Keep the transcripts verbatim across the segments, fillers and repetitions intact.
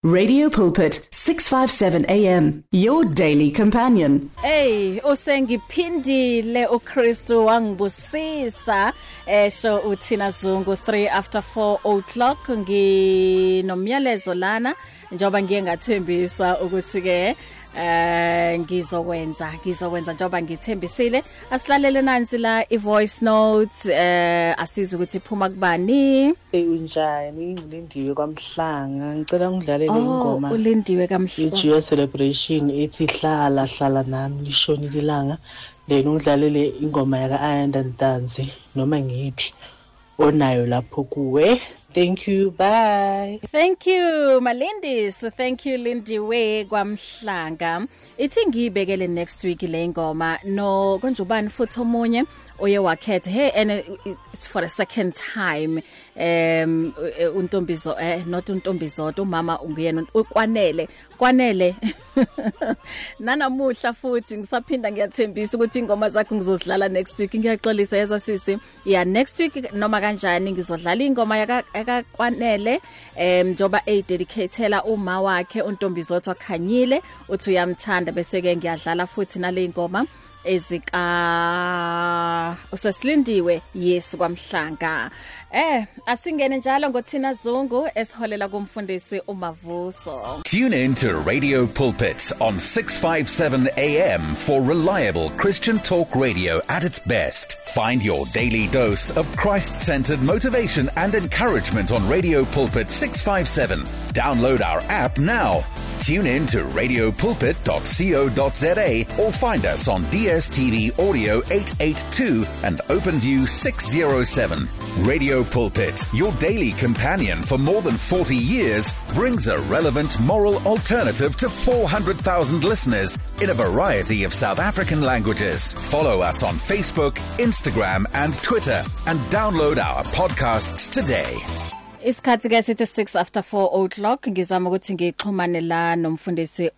Radio Pulpit, six fifty-seven A M, your daily companion. Hey, usengiphindile uKristu wangibusisa esho uThina Zungu three after four o'clock nginomyalezo lana njoba ngiye ngathembisa ukuthi ke eh ngizokwenza ngizokwenza njoba ngithembisile asilalele nansi la ivoice notes eh asiza ukuthi iphuma kubani unjani ngilindiwe kwaMhlanga ngicela ngidlalele ingoma oh ulindiwe kaMhlanga i-G S celebration ethi hlala hlala nami lishonile ilanga then ngidlalele ingoma yaka Ayanda Ntanzi noma ngiphi onayo lapho kuwe. Thank you, bye. Thank you, Malindis. Thank you, Lindiwe kwaMhlanga. Ithi ngiyibekele next week le ngoma no konjubani futhi omunye oye wakhetha hey and it's for a second time um untombizo eh not untombizoto umama ungiyena ukwanele kwanele nanamuhla futhi ngisaphinda ngiyathembisa ukuthi ingoma zakho ngizozidlala next week ngiyaxolisa yeza sisi yeah next week noma kanjani ngizodlala ingoma yaka kwanele em njoba a dedicatela uma wakhe untombizoto akhanyile uthi uyamthanda bese ke ngiyadlala futhi nale ngoma ezika usasilindiwe yes kwaMhlanga eh asingene njalo ngoThina Zungu esiholela kumfundisi uMavuso. Tune in to Radio Pulpit on six fifty-seven A M for reliable Christian talk radio at its best. Find your daily dose of Christ-centered motivation and encouragement on Radio Pulpit six fifty-seven. Download our app now. Tune in to radio pulpit dot co dot za or find us on D S T V Audio eight eighty-two and OpenView six oh seven. Radio Pulpit, your daily companion for more than forty years, brings a relevant moral alternative to four hundred thousand listeners in a variety of South African languages. Follow us on Facebook, Instagram and Twitter and download our podcasts today. Isikhathi ke sithi six after four o'clock ngizama ukuthi ngixhumane la nomfundisi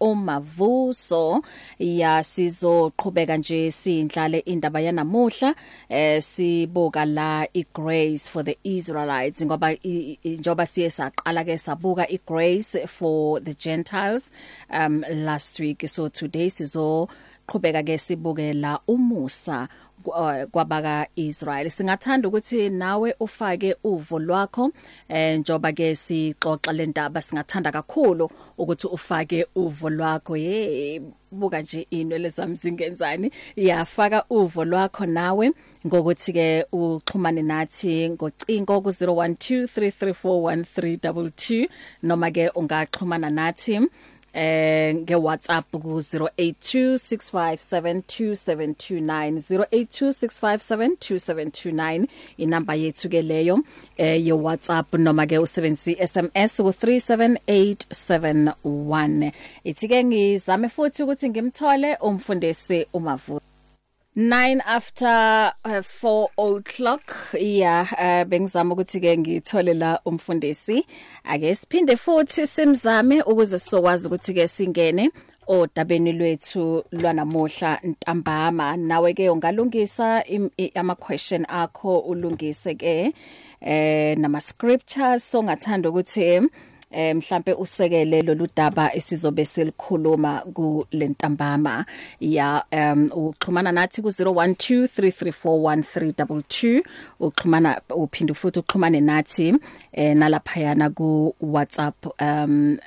uMavuso ya sizoqhubeka nje sindlale indaba yanamuhla eh sibuka la iGrace for the Israelites ngoba njoba siye saqala ke sabuka iGrace for the Gentiles um last week so today sizoqhubeka ke sibuke la umusa kwabaka Israel. Singathanda ukuthi nawe ufake uvo lwakho eh njoba ke sixoxa le ndaba singathanda kakhulu ukuthi ufake uvo lwakho hey buka nje inwele zami zingenzani yafaka uvo lwakho nawe ngokuthi ke uxhumane nathi ngocingo ku zero one two three three four one three two two noma ke ungaxhumana nathi eh nge WhatsApp ku zero eight two six five seven two seven two nine zero eight two six five seven two seven two nine inamba yethu ke leyo eh ye WhatsApp noma ke usebenzisa S M S ku three seven eight seven one ithi ke ngizame futhi ukuthi ngimthole umfundisi uMavuso nine after uh, four o'clock yeah uh, bengizama ukuthi ke ngithole la umfundisi ake siphinde futhi simzame ukuze sizokwazi ukuthi ke singene odabeni lwethu lwanamuhla ntambama nawe ke ungalungisa ama question akho ulungise ke eh nama scriptures so ngathanda ukuthi eh mhlambe usekele loludaba esizobe selikhuluma ku lentambama ya um uxhumana nathi ku zero one two three three four one three two two uxhumana uphinde futhi uxhumane nathi eh nalaphayana ku WhatsApp um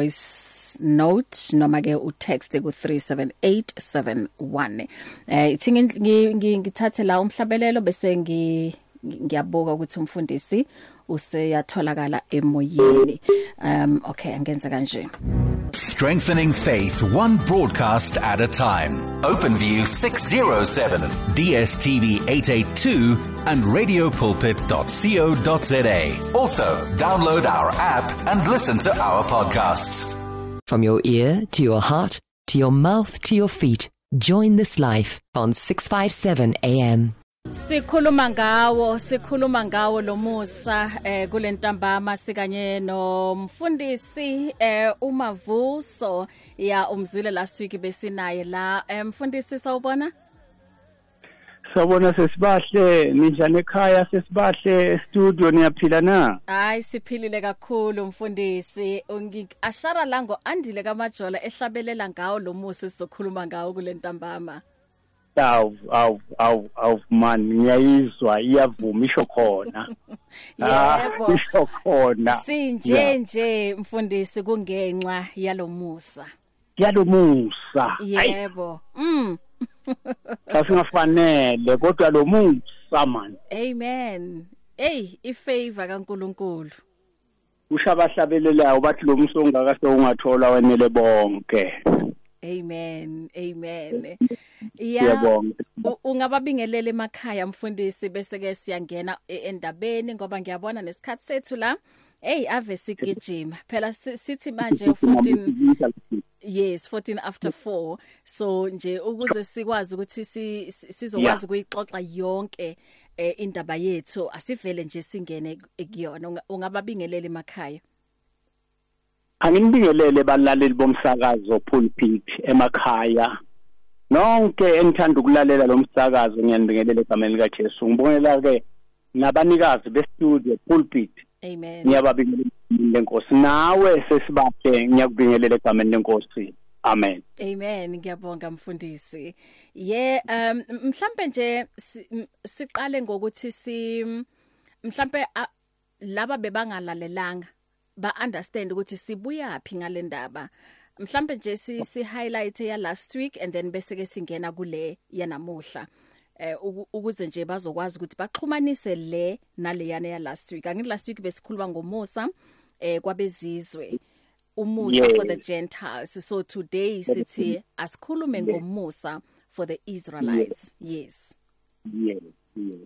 voice note noma ke u text ku three seven eight seven one eh ithi ngithathe la umhlabelelo bese ngi ngiyabuka ukuthi umfundisi useyatholakala emoyeni um okay angenza kanje. Strengthening faith one broadcast at a time. OpenView six oh seven, D S T V eight eighty-two and radio pulpit dot co dot za. Also, download our app and listen to our podcasts. From your ear to your heart to your mouth to your feet, join this life on six fifty-seven A M. Sikhuluma ngawo sikhuluma ngawo lo Musa eh kulentambama sikanye nomfundisi eh uMavuso ya umzwile last week besinaye la mfundisi sawubona Sabona sesibahle ninjani ekhaya sesibahle studio niyaphila na? Hayi siphilile kakhulu mfundisi. Ashara lango andile kaMajola ehlabelela ngawo lo musi sizokhuluma ngawo kule ntambama. Awu awu awu awu man ngiyayizwa iyavuma isho khona. Yebo. Isho khona. Sinje nje mfundisi kungenxa yalomusa. Yalomusa. Yebo. Mm. Kasingafanele kodwa lo musa man. Amen. Hey, ifavor kaNkuluNkulu. Ushabahlabelelayo bathi lo musa ongakase ungathola wenele bonke. Amen. Amen. Yeah. Ungababingelela emakhaya mfundisi bese ke siyangena endabeni ngoba ngiyabona nesikhathi sethu la. Hey, ave sigijima. Phela sithi manje fourteen Yes, fourteen after four. So nje ukuze sikwazi ukuthi sizokwazi kuyixoxa yonke indaba yethu asivele nje singene kuyona. Ungababingelela emakhaya. Angibingelele balaleli bomsakazo pulpit emakhaya. Nonke engithanda ukulalela lo msakazo ngiyanibingelela egameni lika Jesu. Ngibonela ke nabanikazi be studio pulpit. Amen. Ngiyababingelela lenkosi nawe sesibahle ngiyakubingelela egameni lenkosi. Amen. Amen. Ngiyabonga mfundisi. Yeah, um mhlambe nje siqale ngokuthi si mhlambe laba bebangalalelanga ba understand ukuthi sibuya phi ngale ndaba. Mhlambe nje si si highlight ya last week and then bese ke singena kule yanamuhla. Eh ukuze nje bazokwazi ukuthi baxhumanise le naleyana ya last week. Angithi last week besikhuluma ngomusa eh kwabezizwe. Umusa yes. For the Gentiles. So today sithi asikhulume ngomusa for the Israelites. Yes. Yes. Yes.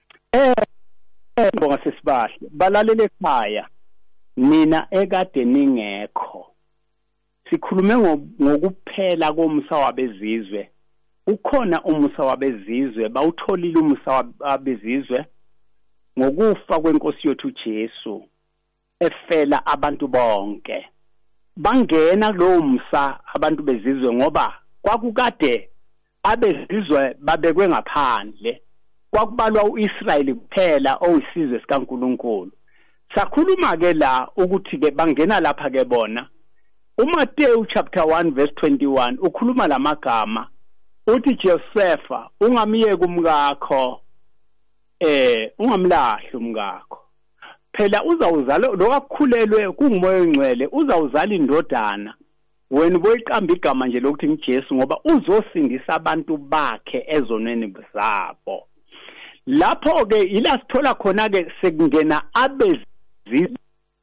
Eh ngoba sesibahle balalele ekhaya. Mina ekade ningekho. Sikhulume ngokuphela komusa wabezizwe. Ukhona umusa wabezizwe, bawutholile umusa wabezizwe ngokufa kwenkosi yethu Jesu efela abantu bonke. Bangena lo musa abantu bezizwe ngoba kwakukade abezizwe babekwe ngaphandle. Kwakubalwa uIsrael kuphela oyisizwe sikaNkuluNkulu. Sakhuluma ke la ukuthi ke bangena lapha ke bona. uMateyu chapter one verse twenty-one ukhuluma lamagama uthi Josepha ungamiyeke umkakho eh ungamlahli umkakho. Phela uzawuzala lokakhulelwe kungumoya ongcwele uzawuzala indodana wena boyiqamba igama nje lokuthi ngiJesu ngoba uzosindisa abantu bakhe ezonweni zabo. Lapho ke ila sithola khona ke sekungena abezizwe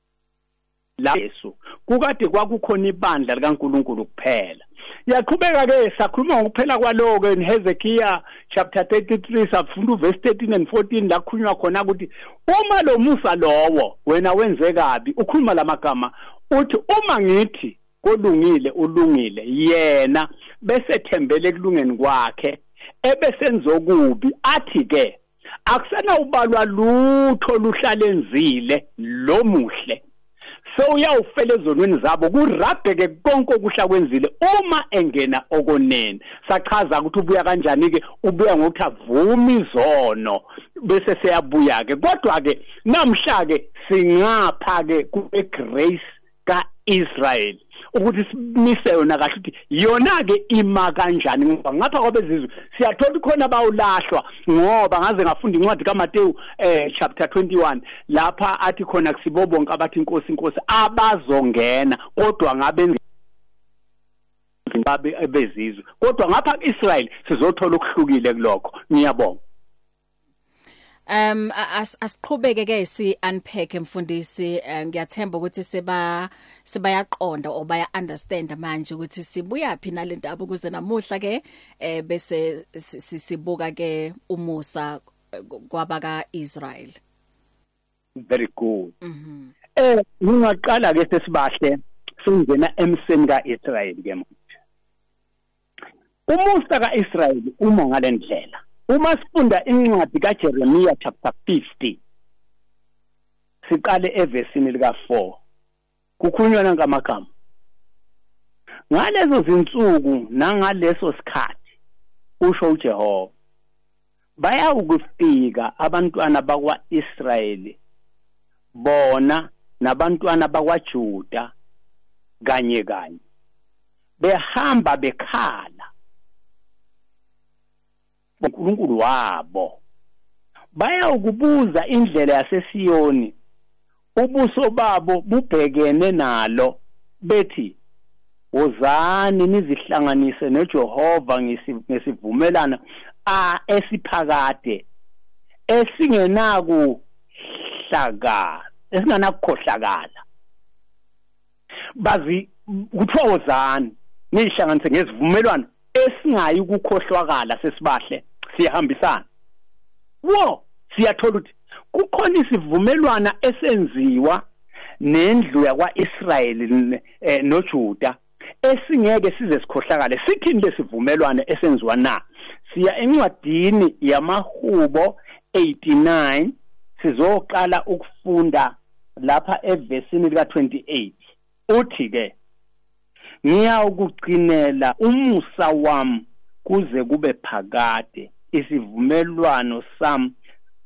la Yesu kukade kwakukhona ibandla likaNkuluNkulu kuphela. Yaqhubeka ke sakhuluma ngokuphela kwaloko in Hezekiah chapter thirty-three safunda verse thirteen and fourteen la kukhulunywa khona ukuthi uma lo musa lowo wena wenze kabi ukhuluma lamagama uthi uma ngithi kolungile ulungile yena bese thembele kulungeni kwakhe ebesenzo kubi athi ke akusena ubalwa lutho luhlale enzile lo muhle so uyawufela ezonweni zabo kurabheke konke okuhla kwenzile uma engena okonene. Sachaza ukuthi ubuya kanjani ke ubuya ngokuthi avuma izono bese seyabuya ke kodwa ke namhla ke singapha ke ku grace ka Israel ukuthi simise yona kahle ukuthi yona ke ima kanjani ngoba ngapha kwabezizwe siyathola khona bawulahlwa ngoba ngaze ngafunda incwadi kaMateyu eh chapter twenty-one lapha athi khona kusibo bonke abathi inkosi inkosi abazongena kodwa ngabe ngabe bezizwe kodwa ngapha kuIsrael sizothola okuhlukile kulokho. Ngiyabonga. Um as asiqhubeke ke si unpack mfundisi ngiyathemba ukuthi seba sebayaqonda or baya understand manje ukuthi sibuya phi nalendaba ukuze namuhla ke eh bese sibuka ke umusa kwabaka Israel. Very good. Mhm. Eh ngingaqala ke sesibahle singena emseni kaIsrael ke manje. Umusa kaIsrael uma ngalendlela uma sifunda incwadi kaJeremiah chapter fifty siqale evesini lika four kukhulunywa ngamagama ngalezo zinsuku nangaleso sikhathi usho uJehova baya ukufika abantwana bakwa-Israyeli bona nabantwana bakwaJuda kanye kanye behamba bekhala uNkulunkulu wabo baya ukubuza indlela yaseSiyoni ubuso babo bubhekene nalo bethi wozani nizihlanganise noJehova ngesivumelana a esiphakade esingenaku hlaka esinganakukhohlakala bazi kuthiwa wozani nihlanganise ngesivumelwano esingayi ukukhohlwakala sesibahle siyahambisana wo siyathola ukuthi kukhona isivumelwano esenziwa nendlu yakwa-Israyeli eh, noJuda esingeke size sikhohlakale. Sithini lesivumelwano esenziwa na? Siya encwadini yamaHubo eighty-nine sizoqala ukufunda lapha evesini lika twenty-eight. Uthi ke ngiya ukuqinela umusa wami kuze kube phakade isivumelwano sami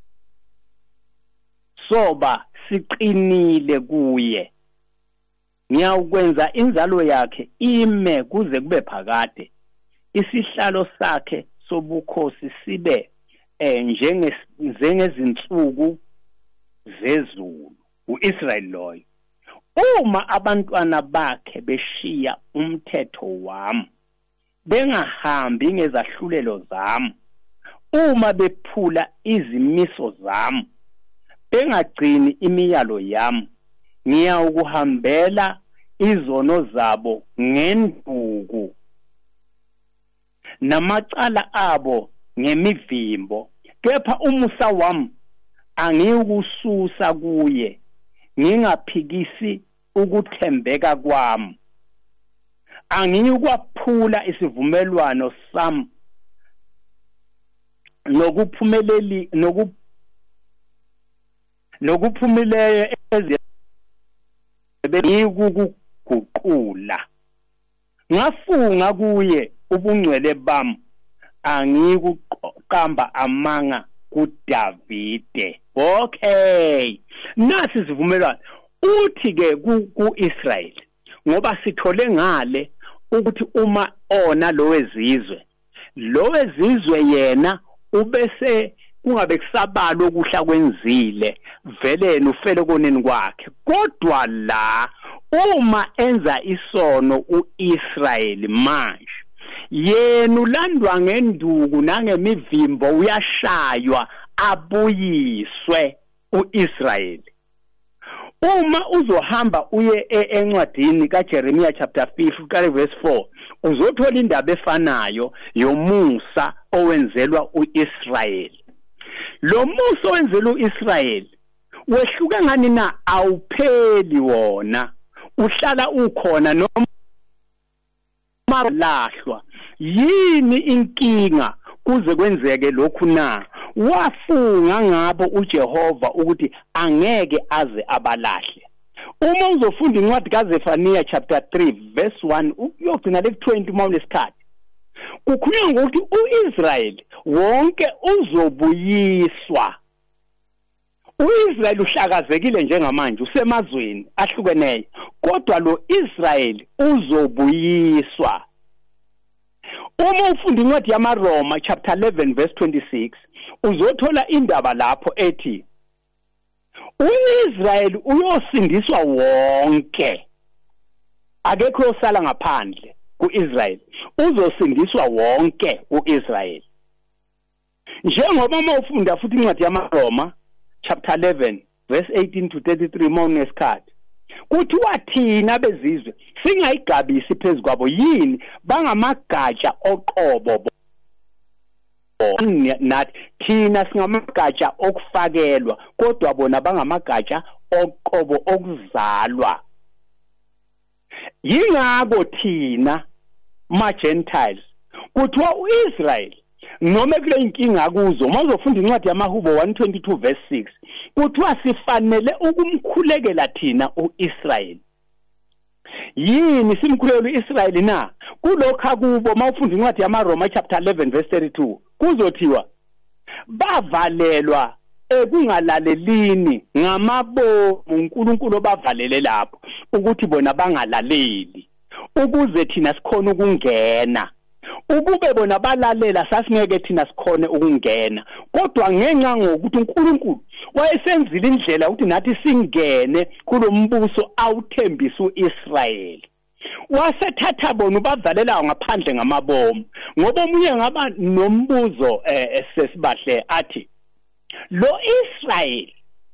soba siqinile kuye. Ngiya ukwenza inzalo yakhe ime kuze kube phakade isihlalo sakhe sobukhosi sibe eh njenge njengezinsuku zezulu uIsrael loyo. Uma abantwana bakhe beshiya umthetho wami bengahambi ngezahlulelo zami, uma bephula izimiso zami bengagcini imiyalo yami, ngiya ukuhambela izono zabo ngenduku namacala abo ngemivimbo, kepha umusa wami angiyukususa kuye ngingaphikisi ukuthembeka kwami. Angiyukwaphula isivumelwano sami nokuphumeleli nokup nokuphumileyo ezibengikuguqula. Ngafunga kuye ubungcwele bami, angikuqamba amanga kuDavide. Okay, nasi sivumelwano uthi ke kuIsrael, ngoba sithole ngale ukuthi uma ona lo wezizwe lo wezizwe yena ubese kungabe kusabala okuhla kwenzile veleni ufele koneni kwakhe, kodwa la uma enza isono uIsrael manje yena ulandwa ngenduku nangemivimbo, uyashaywa abuyiswe uIsrael. Uma uzohamba uye encwadini kaJeremiah chapter five verse four uzothola indaba efanayo yomusa owenzelwa uIsrael. Lo musa owenzelwa uIsrael wehluka ngani na? Awupheli wona, uhlala ukhona noma lahlwa. Yini inkinga kuze kwenzeke lokhu na? Wafunga ngabo uJehova ukuthi angeke aze abalahle. Uma uzofunda incwadi kaZefaniya chapter three verse one uyogcina le twenty uma unesikhathi, kukhulunywa ngokuthi uIsrael wonke uzobuyiswa. uIsrael uhlakazekile njengamanje usemazweni ahlukeneyo, kodwa lo Israel uzobuyiswa. Uma ufunda incwadi yamaRoma chapter eleven verse twenty-six uzothola indaba lapho ethi uIsrael uyosindiswa wonke, akekho osala ngaphandle kuIsrael, uzosindiswa wonke uIsrael. Njengoba uma ufunda futhi incwadi yamaRoma chapter eleven verse eighteen to thirty-three mawunesikhathi kuthiwa thina bezizwe singayigabisi phezukwabo, yini bangamagatsha oqobo nathi thina singamagatsha okufakelwa, kodwa bona bangamagatsha oqobo okuzalwa. Yingakho thina ma Gentiles kuthiwa uIsrael noma kule inkinga kuzo, mawuzofunda incwadi yamaHubo one twenty-two verse six kuthiwa sifanele ukumkhulekela thina uIsrael. Yini simkhulekela uIsrael na? Kulokho kubo mawufunda incwadi yamaRoma chapter eleven verse thirty-two kuzothiwa bavalelwa ekungalalelini ngamabomu uNkulunkulu bavalele lapho ukuthi bona bangalaleli ukuze thina sikhona ukungena. Ukube bona balalela sasingeke thina sikhone ukungena, kodwa ngenxa ngokuthi uNkulunkulu wayesenzile indlela ukuthi nathi singene kulombuso awuthembisa uIsrayeli. Wasethatha bona ubavalela ngaphandle ngamabomu, ngoba omunye ngaba nombuzo eh sesibahle athi lo Israel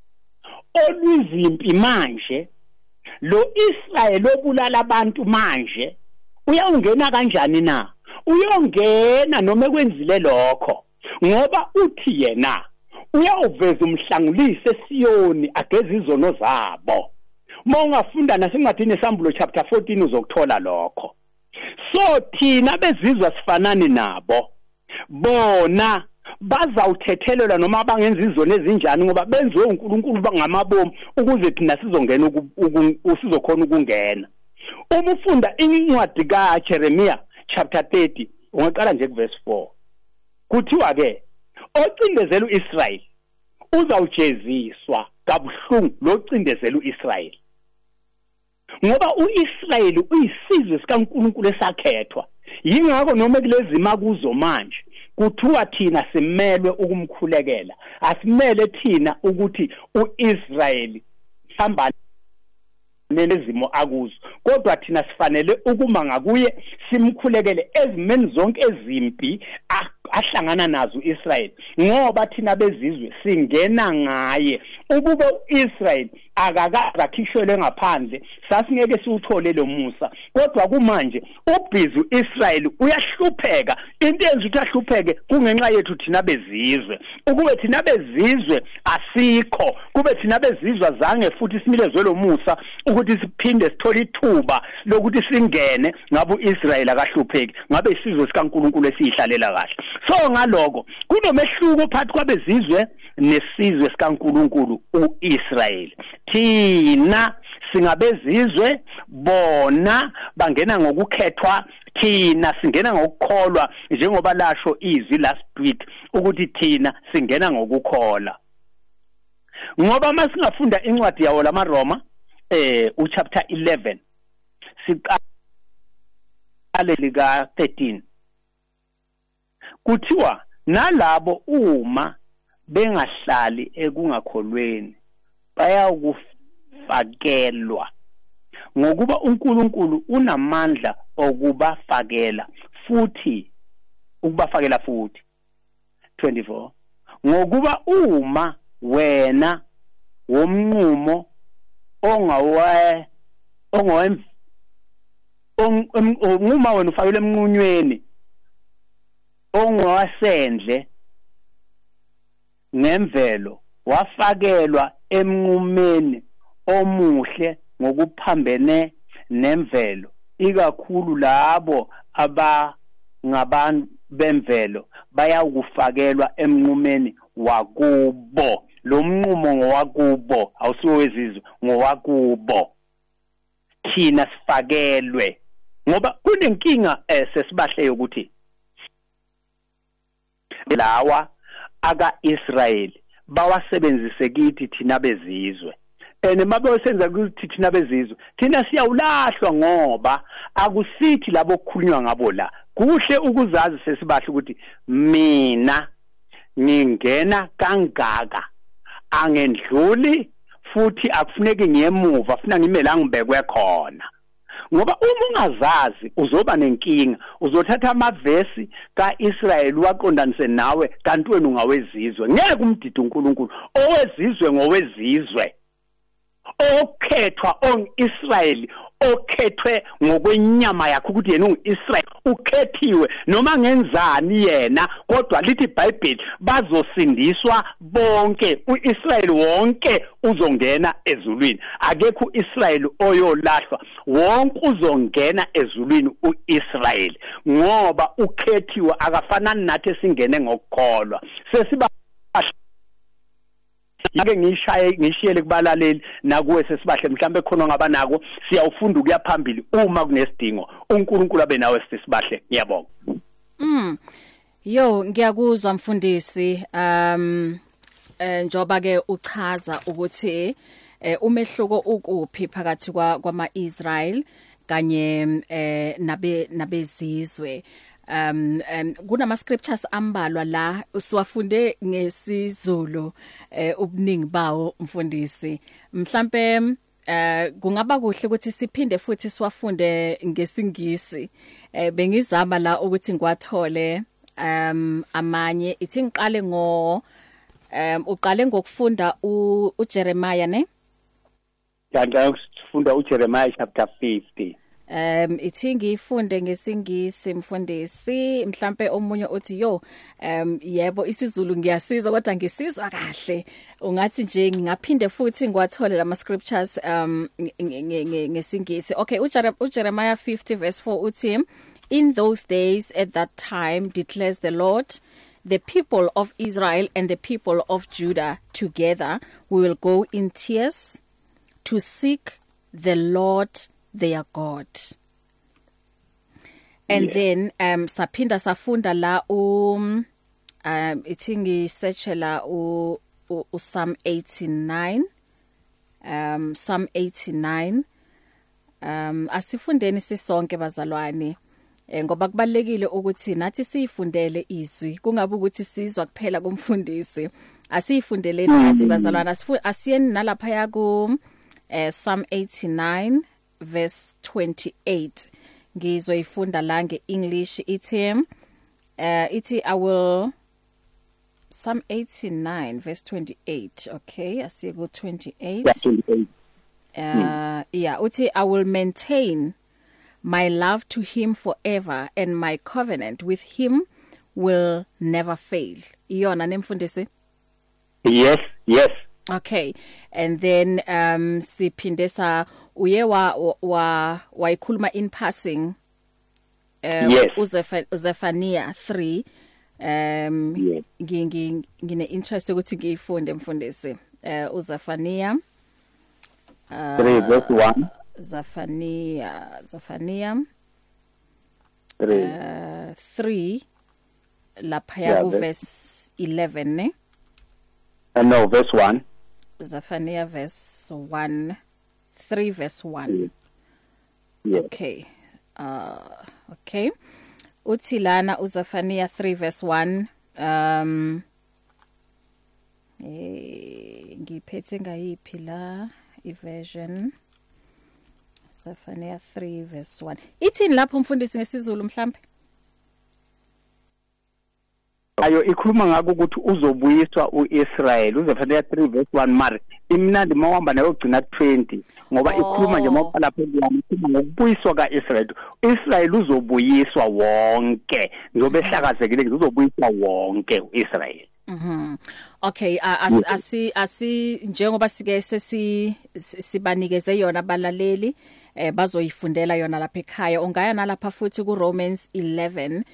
oluzimpi manje, lo Israel obulala abantu manje uyawungena kanjani na? Uyongena noma ekwenzile lokho, ngoba uthi yena uyawuveza umhlangulise eSiyoni ageza izono zabo. Mawungafunda nasencwadini eSambulo chapter fourteen uzokuthola lokho. So thina bezizwa sifanani nabo, bona bazawuthethelelwa noma bangenza izono ezinjani ngoba benziwe uNkulunkulu bangamabomu ukuze thina sizongena usizokhona ukungena. Uma ufunda incwadi kaJeremiya chapter thirty ungaqala nje kuverse four, kuthiwa ke ocindezela uIsrael uzawujeziswa kabuhlungu lo cindezela uIsrael, ngoba uIsrael uyisizwe sikaNkulunkulu esakhethwa. Yingakho noma kulezima kuzo manje kuthiwa thina simelwe ukumkhulekela, asimele thina ukuthi uIsrael hamba nelezimo akuzo, kodwa thina sifanele ukuma ngakuye simkhulekele ezimeni zonke ezimpi ahlangana nazo uIsrael, ngoba thina bezizwe singena ngaye. Ukube uIsrael akakakhishwele ngaphandle sasingeke siuthole lo Musa, kodwa kumanje ubhizi uIsrael uyahlupheka. Into yenza ukuthi ahlupheke kungenxa yethu thina bezizwe. Ukube thina bezizwe asikho, kube thina bezizwe zange futhi similezwe lo Musa ukuthi siphinde sithole ithuba lokuthi singene, ngabe uIsrael akahlupheki, ngabe isizwe sikaNkulunkulu esihlalela kahle. So ngaloko kunomehluko phakathi kwabezizwe nesizwe sikaNkulunkulu uIsrael. Thina singabezizwe, bona bangena ngokukhethwa, thina singena ngokukholwa, njengoba lasho izwi last week ukuthi thina singena ngokukholwa. Ngoba masingafunda incwadi yawo lamaRoma eh u chapter eleven siqale lika thirteen, kuthiwa nalabo uma bengahlali ekungakholweni bayakufakelwa, ngokuba uNkulunkulu unamandla okubafakela futhi ukubafakela futhi. twenty-four, ngokuba uma wena womnqumo ongawe ongowe uma wena ufakele emnqunyweni ongowasendle ngemvelo wafakelwa emnqumeni omuhle ngokuphambene nemvelo, ikakhulu labo abangabantu bemvelo bayakufakelwa emnqumeni wakubo. Lo mnqumo ngowakubo, awusiwo wezizwe, ngowakubo. Thina sifakelwe ngoba kunenkinga sesibahle ukuthi lawa aka-Israel bawasebenzise kithi thina bezizwe, and mabesenza ukuthi thina bezizwe thina siyawulahlwa ngoba akusithi labo kukhulunywa ngabo la. Kuhle ukuzazi sesibahle ukuthi mina ngingena kangaka, angendluli futhi akufuneki ngiyemuva, afuna ngime la ngibekwe khona. Ngoba uma ungazazi uzoba nenkinga, uzothatha amavesi kaIsrael waqondanise nawe kanti wena ungawezizwe. Ngeke umdidi uNkulunkulu owezizwe ngowezizwe, okhethwa ongu-Israyeli, okhethwe ngokwenyama yakho ukuthi yena ungu-Israyeli, ukhethiwe noma ngenzani yena, kodwa lithi iBhayibheli bazosindiswa bonke. U-Israyeli wonke uzongena ezulwini, akekho u-Israyeli oyolahlwa, wonke uzongena ezulwini u-Israyeli, ngoba ukhethiwe, akafanani nathi esingene ngokukholwa. Sesiba Ake ngishaye ngishiyele kubalaleli nakuwe sesibahle mhlambe khona ngabanako siyawufunda ukuya phambili uma kunesidingo. uNkulunkulu abe nawe sesibahle. Ngiyabonga. Mm. Yo ngiyakuzwa mfundisi um eh njoba ke uchaza ukuthi eh umehluko ukuphi phakathi kwa kwama-Israel kanye eh nabe nabezizwe um, um kunama scriptures ambalwa la usiwafunde ngesiZulu eh ubuningi bawo mfundisi mhlambe eh kungaba kuhle ukuthi siphinde futhi siwafunde ngesingisi eh bengizama la ukuthi ngiwathole um amanye ithi ngiqale ngo um uqale ngokufunda uJeremiah ne Ngicela ukufunda uJeremiah chapter fifty. Um ithi ngifunde ngesingisi mfundisi mhlambe omunye uthi yo um yebo isiZulu ngiyasiza kodwa ngisizwa kahle ungathi nje ngingaphinde futhi ngiwathole lama scriptures um ngesingisi. Okay uJeremiah fifty verse four uthi in those days at that time declares the Lord, the people of Israel and the people of Judah together will go in tears to seek the Lord their God. And yeah. then um sapinda safunda la um um itingi searchela u, u, u Psalm eighty-nine um Psalm eighty-nine um asifundeni sisonke bazalwane eh ngoba kubalekile ukuthi nathi sifundele izwi kungabe ukuthi sizwa kuphela kumfundisi asifundele nathi bazalwana asiyeni nalapha ya ku eh, Psalm eighty-nine verse twenty-eight ngizoyifunda la ngeEnglish ithi uh, ithi I will Psalm eighty-nine verse twenty-eight okay asiye ku twenty-eight yeah, twenty-eight uh mm. yeah uthi I will maintain my love to him forever and my covenant with him will never fail. Iyona nemfundisi? Yes, yes. Okay. And then um siphindesa uye wa wa wayikhuluma in passing um yes. uZephaniah three um yes. ngi ngine interest ukuthi ngiyifunde mfundisi. Uh uZephaniah uh, three verse one Zephaniah, Zephaniah three, uh, three lapha yeah, verse eleven ne? Uh, no, verse one. Zephaniah verse one, three verse one. Yeah. Okay. Uh, okay. Uthi lana uZephaniah three verse one um eh ngiphethe ngayiphi la iversion Zephaniah three verse one. Ithini lapho umfundisi ngesizulu mhlambe? Ayo ikhuluma ngako ukuthi uzobuyiswa uIsrael uZephaniah three verse one mari imnandi mawamba nayo ugcina twenty ngoba oh. ikhuluma nje mawaphala phezulu ikhuluma ngokubuyiswa kaIsrael. Israel uzobuyiswa wonke njobe ehlakazekile uzobuyiswa wonke uIsrael. Mhm. Okay as asi asi njengoba sike sesi sibanikeze yona abalaleli eh bazoyifundela yona lapha ekhaya ungaya nalapha futhi ku Romans eleven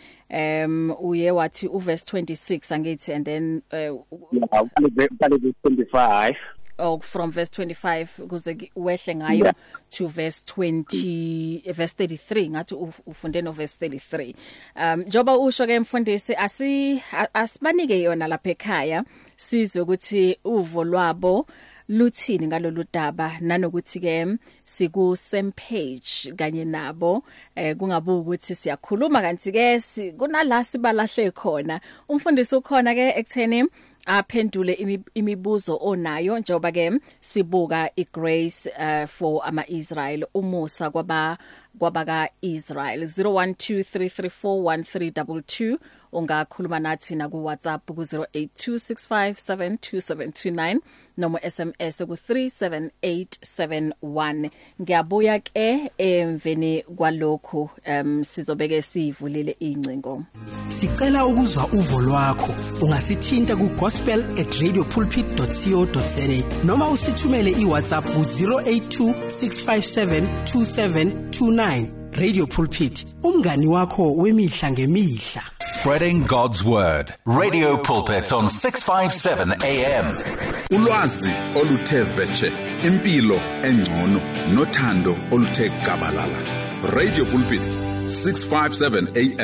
um uye wathi u verse twenty-six angithi and then uh, yeah verse twenty-five oh from verse twenty-five kuze wehle ngayo yeah. to verse twenty verse thirty-three ngathi ufunde no verse thirty-three um njoba usho ke mfundisi asi asibanike yona lapha ekhaya sizwe ukuthi uvo lwabo luthini ngalolu daba nanokuthi ke siku same page kanye nabo eh kungabe ukuthi siyakhuluma kanti ke kunala sibalahle khona umfundisi ukhona ke ekutheni aphendule imibuzo onayo njoba ke sibuka iGrace uh, for ama-Israel umusa kwaba kwabaka Israel zero one two three three four one three two two ungakhuluma nathi na ku WhatsApp ku zero eight two six five seven two seven two nine noma S M S ku three seven eight seven one. Ngiyabuya ke emveni kwalokho um sizobeke sivulile incingo. Sicela ukuzwa uvo lwakho ungasithinta ku gospel at radio pulpit dot co dot za noma usithumele iWhatsApp ku zero eight two six five seven two seven two nine. Radio Pulpit umngani wakho wemihla ngemihla. Spreading God's word. Radio Pulpit on six fifty-seven A M. Ulwazi oluthe vetshe, impilo engcono nothando oluthe gabalala. Radio Pulpit six fifty-seven A M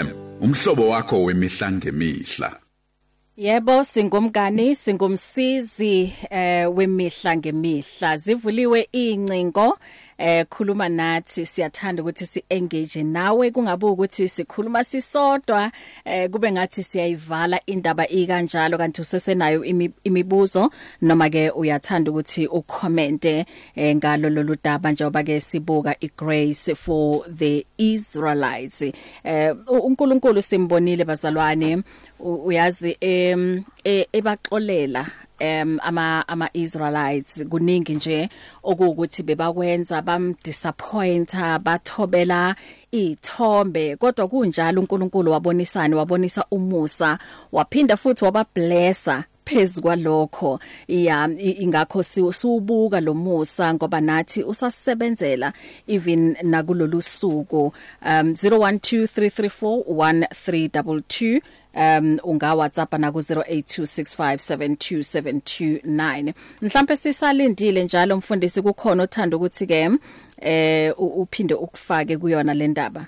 umhlobo wakho wemihla ngemihla. Yebo singumngani singumsizi eh wemihla ngemihla zivuliwe incingo eh khuluma nathi siyathanda ukuthi si-engage nawe kungabe ukuthi sikhuluma sisodwa eh kube ngathi siyayivala indaba ikanjalo kanti usesenayo imibuzo noma ke uyathanda ukuthi ucommente eh ngalo lolu daba njengoba ke sibuka iGrace for the Israelites eh uNkulunkulu simbonile bazalwane uyazi em ebaxolela em ama ama Israelites kuningi nje okuwukuthi bebakwenza bam disappointa bathobela ithombe kodwa kunjalo uNkulunkulu wabonisana wabonisa umusa waphinda futhi wabablessa phezulu kwalokho ya ingakho siwubuka lo Musa ngoba nathi usasebenzela even nakulolu suku um zero one two three three four one three two two um unga WhatsApp na ku zero eight two six five seven two seven two nine. Mhlambe sisalindile njalo mfundisi kukhona othanda ukuthi ke eh uphinde ukufake kuyona le ndaba.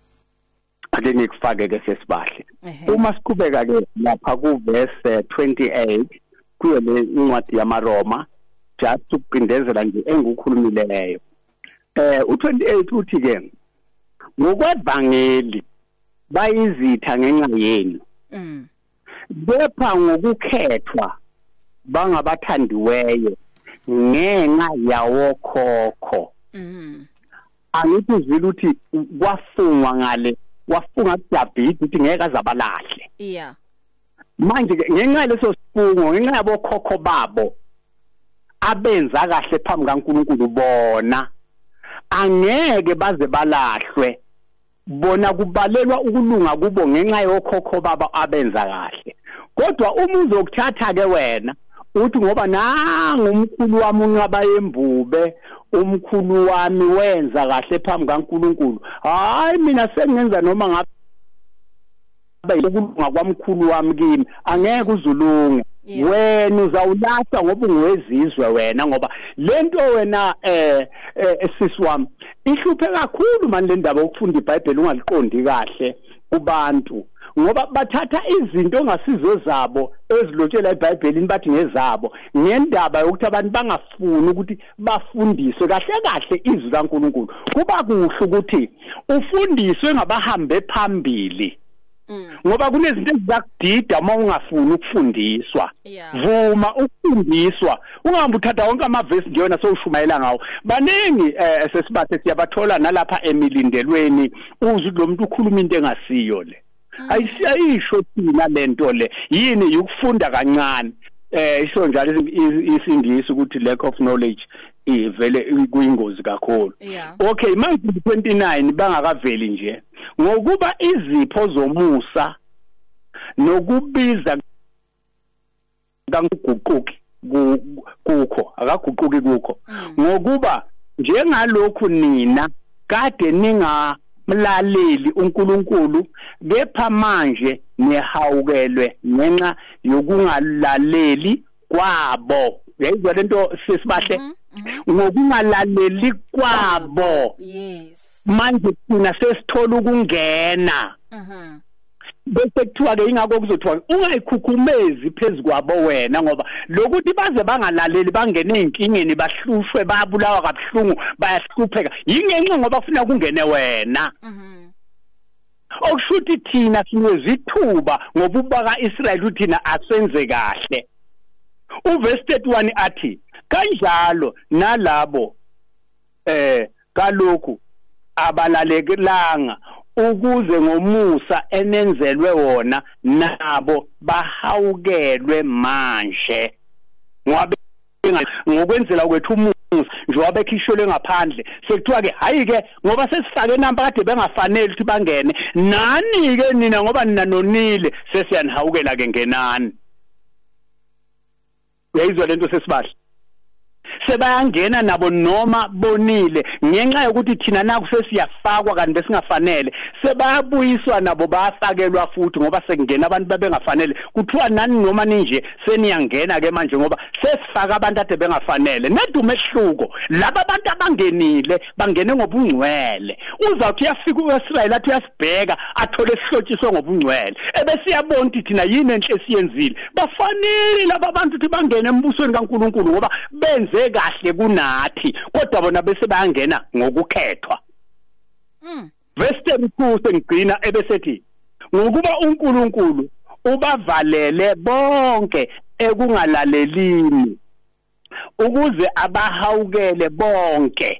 Ake ngikufake ke sesibahle. Uma siqhubeka ke lapha ku verse twenty-eight kuyo le incwadi yamaRoma just ukuqindezela nje engukhulumileyo. Eh u twenty-eight uthi ke ngokwevangeli bayizitha ngenxa yenu. Mm. Bepha ngokukhethwa bangabathandiweyo ngenxa yawo khokho. Mhm. Angithi uzwile uthi kwafungwa ngale wafunga kuDavid uthi ngeke azabalahle. Yeah. Manje ngenxa leso sifungo ngenxa yabo khokho babo abenza kahle phambi kaNkulunkulu bona angeke baze balahlwe bona kubalelwa ukulunga kubo ngenxa yokhokho baba abenza kahle kodwa uma uzokuthatha ke wena uthi ngoba nanga umkhulu wami unqaba yembube umkhulu wami wenza kahle phambi kaNkulunkulu hayi mina sengenza noma ngabe ukulunga kwamkhulu wami kimi angeke uzulunge wena uzawulahla ngoba ungwezizwe wena ngoba lento wena eh esisiwami ihluphe kakhulu manje le ndaba ukufunda iBhayibheli ungaliqondi kahle kubantu ngoba bathatha izinto ongasizo zabo ezilotshela eBhayibhelini bathi ngezabo ngendaba yokuthi abantu bangafuni ukuthi bafundiswe kahle kahle izwi kaNkulunkulu kuba kuhle ukuthi ufundiswe ngabahambe phambili. Mm. Ngoba kunezinto ezakudida uma ungafuni ukufundiswa. Yeah. Vuma ukufundiswa. Ungahamba uthatha wonke amavesi ngiyona sowushumayela ngawo. Baningi eh sesibathe siyabathola nalapha emilindelweni uzwe lo muntu ukhuluma into engasiyo le. Ayisho thina lento le. Yini ukufunda kancane. Eh isho njalo isingisi ukuthi lack of knowledge ivele kuyingozi kakhulu. Yeah. Okay manje twenty-nine bangakaveli nje ngokuba izipho zomusa nokubiza kanguguquki kukho akaguquki kukho ngokuba njengalokhu nina kade ningamlaleli uNkulunkulu kepha manje nehawukelwe ngenxa yokungalaleli kwabo yayizwa lento sesibahle ngokungalaleli kwabo. Yes. Manje thina sesithola ukungena. Mhm. Bese kuthiwa ke ingakho kuzothiwa ungayikhukhumezi phezulu kwabo wena ngoba lokuthi baze bangalaleli bangene inkingeni bahlushwe babulawa kabuhlungu bayahlupheka yingenxa ngoba ufuna kungene wena. Mhm. Okushuthi thina sinezithuba ngoba ubaka Israel uthina asenze kahle. Uverse thirty-one athi kanjalo nalabo eh kalokhu abalalekelanga ukuze ngomusa enenzelwe wona nabo bahawukelwe manje ngoba ngokwenzela kwethu umusa njengoba ekhishelwe ngaphandle sekuthiwa ke hayi ke ngoba sesifake namba kade bengafanele ukuthi bangene nani ke nina ngoba nina nonile sesiyanihawukela ke ngenani. Uyayizwa lento sesibahle sebayangena nabo noma bonile ngenxa yokuthi thina naku sesiyafakwa kanti besingafanele sebabuyiswa nabo bafakelwa futhi ngoba sekungena abantu babengafanele kuthiwa nani noma ninje seniyangena ke manje ngoba sesifaka abantu ade bengafanele nedume ehluko laba abantu abangenile bangene ngobungcwele uzawuthi uyafika uIsrael athi uyasibheka athole sihlotshiswe ngobungcwele ebese yabona ukuthi thina yini enhle siyenzile bafanele laba bantu ukuthi bangene embusweni kaNkuluNkulu ngoba benze kahle kunathi kodwa bona bese bayangena ngokukhethwa mm Verse two sengigcina ebesethi ngokuba uNkulunkulu ubavalele bonke ekungalalelini ukuze abahawukele bonke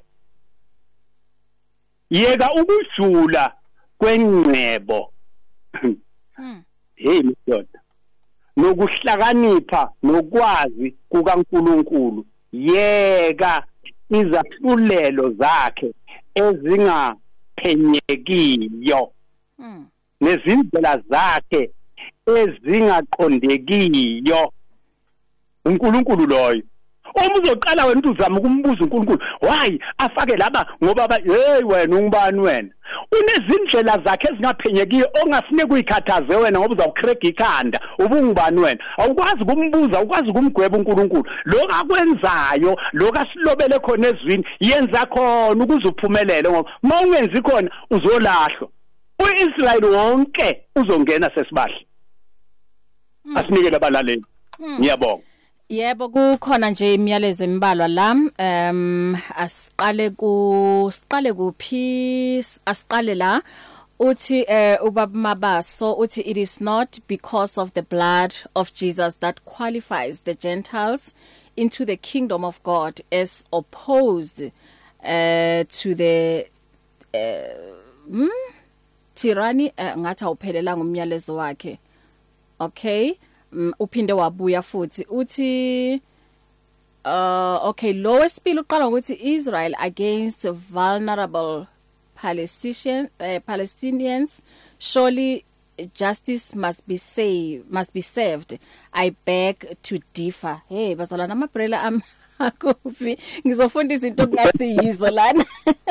yeka ukujula kwengcebo mm hey mdoda nokuhlakanipha nokwazi kukaNkulunkulu yeka izahlulelo zakhe ezinga phenyekiyo mm nezindlela zakhe ezingaqondekiyo uNkulunkulu loyo uma uzoqala wena uzama ukumbuza uNkulunkulu why afake laba ngoba hey wena ungubani wena unezindlela zakhe ezingaphenyekiyo ongafuneka uyikhathaze wena ngoba uzawukrega ikhanda ubungubani wena awukwazi ukumbuza ukwazi ukumgweba uNkulunkulu lokho akwenzayo lokho asilobele khona ezwini yenza khona ukuze uphumelele ngoba mawungenzi khona uzolahlwa uIsrael wonke uzongena sesibahle asinike labalaleli ngiyabonga Yebo kukhona nje imiyalezo embalwa la um asiqale ku siqale kuphi asiqale la uthi uh, ubaba Mabaso uthi it is not because of the blood of Jesus that qualifies the Gentiles into the kingdom of God as opposed uh, to the uh, hmm? tyranny uh, ngathi awuphelela ngomyalezo wakhe okay Um, uphinde wabuya futhi uthi uh okay lo wesibili uqala ngokuthi Israel against vulnerable Palestinian uh, Palestinians surely justice must be saved must be served I beg to differ hey bazalana amabrela am akufi ngizofundisa into kungasiyizo lana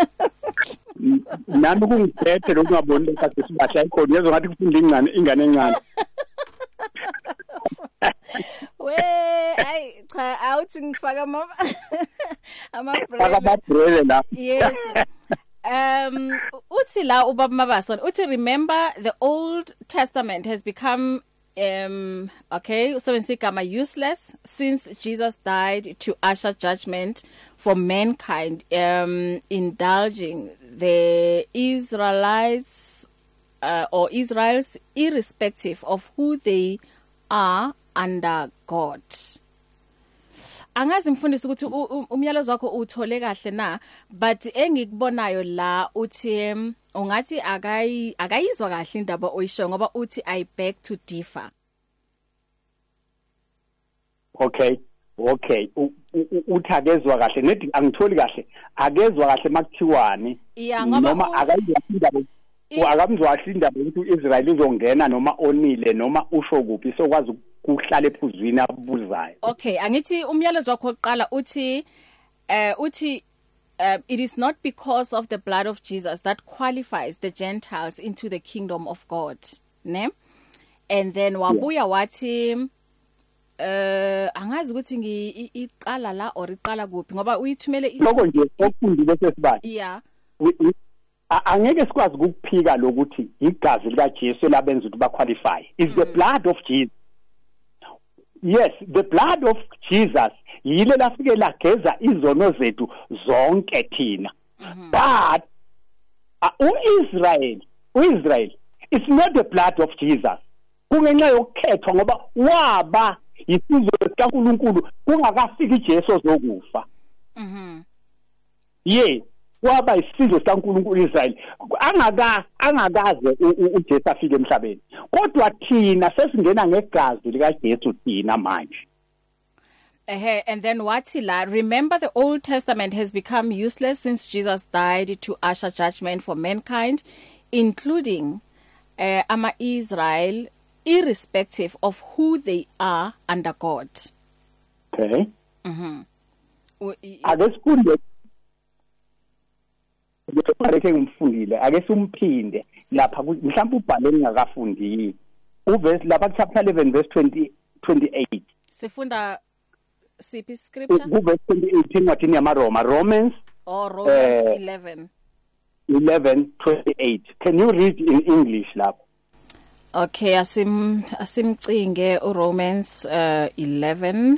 nami kungiphethe lokungaboni ukuthi sibahle ayikhona yezo ngathi kufunda ingane ingane encane we ay cha awuthi ngifaka ama ama brele la yes um uthi la ubaba Mabaso uthi remember the Old Testament has become um okay usebenzisa igama useless since Jesus died to usher judgment for mankind um indulging the Israelites uh, or Israel's irrespective of who they are under God. Angazi mfundisi ukuthi umyalezo wakho uthole kahle na but engikubonayo la uthi ungathi akayi akayizwa kahle indaba oyisho ngoba uthi I beg to differ. Okay okay uthi akezwa kahle nethi angitholi kahle akezwa kahle makuthiwani noma akayizwa indaba akamzwa kahle indaba ukuthi uIsrael uzongena noma onile noma usho kuphi sokwazi kuhlala ephuzwini abuzayo. Okay angithi umyalezo wakho oqala uthi uh uthi uh, it is not because of the blood of Jesus that qualifies the Gentiles into the kingdom of God ne and then wabuya wathi uh angazi ukuthi ngiqala la or iqala kuphi ngoba uyithumele lokho nje okufundile sesibani yeah angeke sikwazi ukuphika lokuthi igazi lika Jesu labenza ukuthi ba qualify is mm. the blood of Jesus. Yes, the blood of Jesus yile lafike lageza izono zethu zonke thina. Mm-hmm. But uh, uIsrael, uIsrael it's not the blood of Jesus. Kungenxa yokukhethwa ngoba waba isizwe kaNkuluNkulu kungakafiki iJesu zokufa. Mhm. Yeah. Waba isizwe saNkulunkulu Israel angaka angakaze uJesu afike emhlabeni kodwa thina sesingena ngegazi lika Jesu thina manje eh and then wathi la remember the Old Testament has become useless since Jesus died to usher judgment for mankind including uh, ama Israel irrespective of who they are under God. Okay. Mhm. Akesifunde lekhe ngimfundile ake simphinde lapha mhlawumbe ubhale ngingakafundile uverse lapha chapter eleven verse twenty twenty-eight sifunda siphi scripture uverse twenty-eight incwadini yamaRoma Romans or Romans uh, eleven eleven twenty-eight. Can you read in English lapha? Okay, asim asimcinge uRomans uh, eleven.